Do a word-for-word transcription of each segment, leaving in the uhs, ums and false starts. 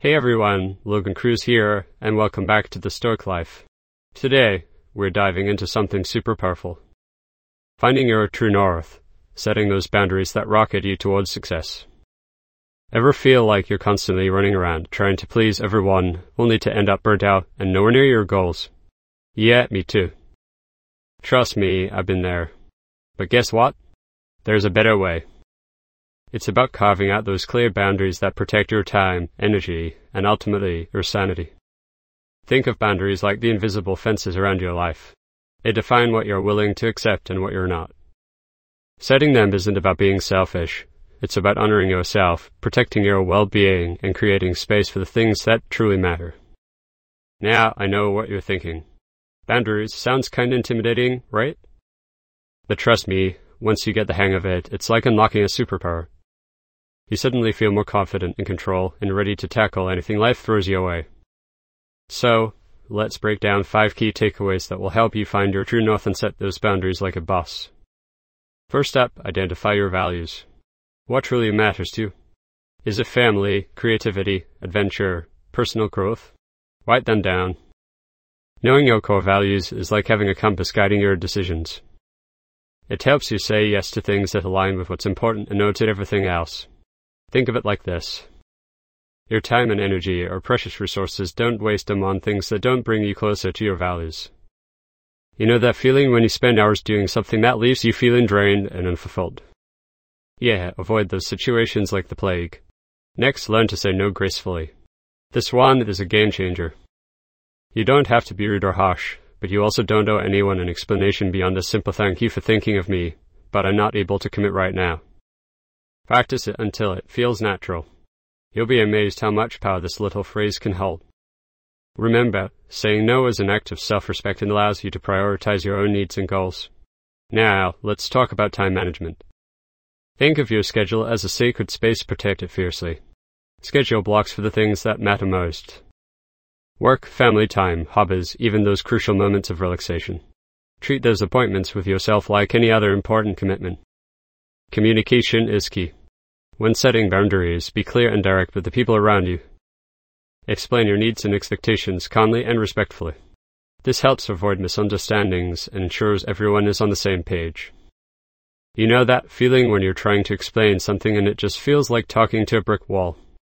Hey everyone, Logan Cruz here, and welcome back to The Stoic Life. Today, we're diving into something super powerful. Finding your true north, setting those boundaries that rocket you towards success. Ever feel like you're constantly running around, trying to please everyone, only to end up burnt out and nowhere near your goals? Yeah, me too. Trust me, I've been there. But guess what? There's a better way. It's about carving out those clear boundaries that protect your time, energy, and ultimately your sanity. Think of boundaries like the invisible fences around your life. They define what you're willing to accept and what you're not. Setting them isn't about being selfish. It's about honoring yourself, protecting your well-being, and creating space for the things that truly matter. Now, I know what you're thinking. Boundaries sounds kinda intimidating, right? But trust me, once you get the hang of it, it's like unlocking a superpower. You suddenly feel more confident in control and ready to tackle anything life throws your way. So, let's break down five key takeaways that will help you find your true north and set those boundaries like a boss. First up, identify your values. What truly matters to you? Is it family, creativity, adventure, personal growth? Write them down. Knowing your core values is like having a compass guiding your decisions. It helps you say yes to things that align with what's important and no to everything else. Think of it like this. Your time and energy are precious resources. Don't waste them on things that don't bring you closer to your values. You know that feeling when you spend hours doing something that leaves you feeling drained and unfulfilled? Yeah, avoid those situations like the plague. Next, learn to say no gracefully. This one is a game changer. You don't have to be rude or harsh, but you also don't owe anyone an explanation beyond a simple thank you for thinking of me, but I'm not able to commit right now. Practice it until it feels natural. You'll be amazed how much power this little phrase can hold. Remember, saying no is an act of self-respect and allows you to prioritize your own needs and goals. Now, let's talk about time management. Think of your schedule as a sacred space. Protect it fiercely. Schedule blocks for the things that matter most. Work, family time, hobbies, even those crucial moments of relaxation. Treat those appointments with yourself like any other important commitment. Communication is key. When setting boundaries, be clear and direct with the people around you. Explain your needs and expectations calmly and respectfully. This helps avoid misunderstandings and ensures everyone is on the same page. You know that feeling when you're trying to explain something and it just feels like talking to a brick wall?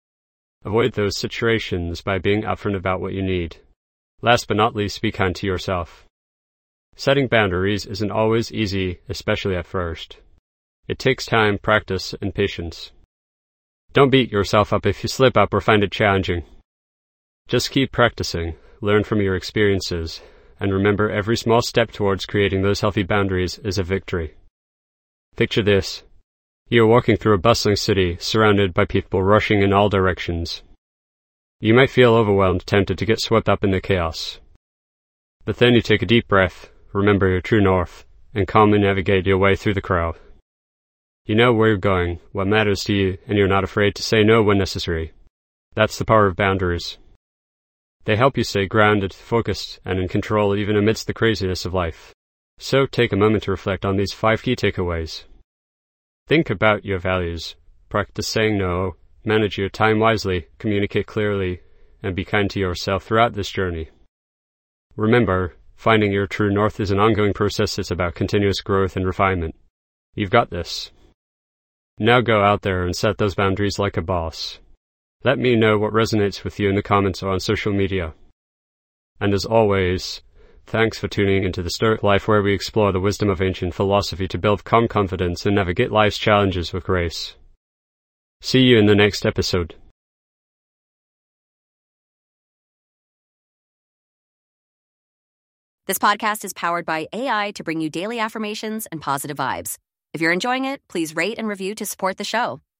Avoid those situations by being upfront about what you need. Last but not least, be kind to yourself. Setting boundaries isn't always easy, especially at first. It takes time, practice, and patience. Don't beat yourself up if you slip up or find it challenging. Just keep practicing, learn from your experiences, and remember every small step towards creating those healthy boundaries is a victory. Picture this. You're walking through a bustling city, surrounded by people rushing in all directions. You might feel overwhelmed, tempted to get swept up in the chaos. But then you take a deep breath, remember your true north, and calmly navigate your way through the crowd. You know where you're going, what matters to you, and you're not afraid to say no when necessary. That's the power of boundaries. They help you stay grounded, focused, and in control even amidst the craziness of life. So take a moment to reflect on these five key takeaways. Think about your values, practice saying no, manage your time wisely, communicate clearly, and be kind to yourself throughout this journey. Remember, finding your true north is an ongoing process. It's about continuous growth and refinement. You've got this. Now go out there and set those boundaries like a boss. Let me know what resonates with you in the comments or on social media. And as always, thanks for tuning into The Stoic Life, where we explore the wisdom of ancient philosophy to build calm confidence and navigate life's challenges with grace. See you in the next episode. This podcast is powered by A I to bring you daily affirmations and positive vibes. If you're enjoying it, please rate and review to support the show.